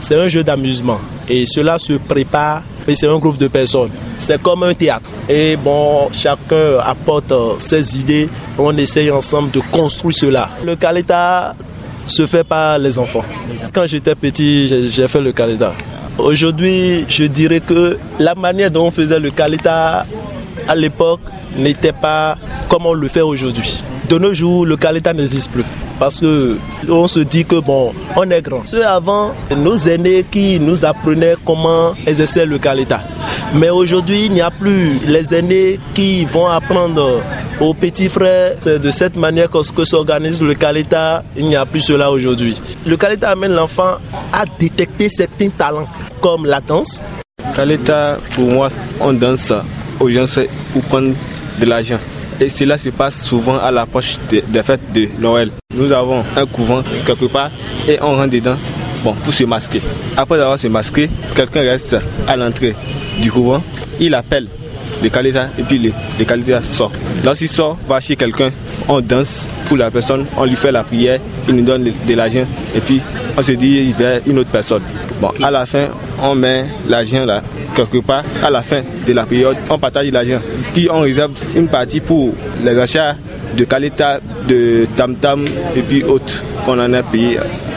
c'est un jeu d'amusement et cela se prépare et c'est un groupe de personnes. C'est comme un théâtre. Et bon, chacun apporte ses idées. On essaye ensemble de construire cela. Le Kaleta se fait par les enfants. Quand j'étais petit, j'ai fait le Kaleta. Aujourd'hui, je dirais que la manière dont on faisait le Kaleta à l'époque n'était pas comme on le fait aujourd'hui. De nos jours, le Kaleta n'existe plus. Parce qu'on se dit que bon, on est grand. Ceux avant, nos aînés qui nous apprenaient comment exercer le Kaleta. Mais aujourd'hui, il n'y a plus les aînés qui vont apprendre aux petits frères. C'est de cette manière que s'organise le Kaleta. Il n'y a plus cela aujourd'hui. Le Kaleta amène l'enfant à détecter certains talents, comme la danse. Kaleta, pour moi, on danse aux gens pour prendre de l'argent. Et cela se passe souvent à l'approche des fêtes de Noël. Nous avons un couvent quelque part et on rentre dedans pour se masquer. Après avoir se masqué, quelqu'un reste à l'entrée du couvent. Il appelle le Kaleta et puis le Kaleta sort. Lorsqu'il sort, va chez quelqu'un, on danse pour la personne, on lui fait la prière, il nous donne de l'argent et puis on se dirige vers une autre personne. À la fin, on met l'argent là, quelque part. À la fin de la période, on partage l'argent. Puis on réserve une partie pour les achats de Kaleta, de tam-tam et puis autres qu'on en a payé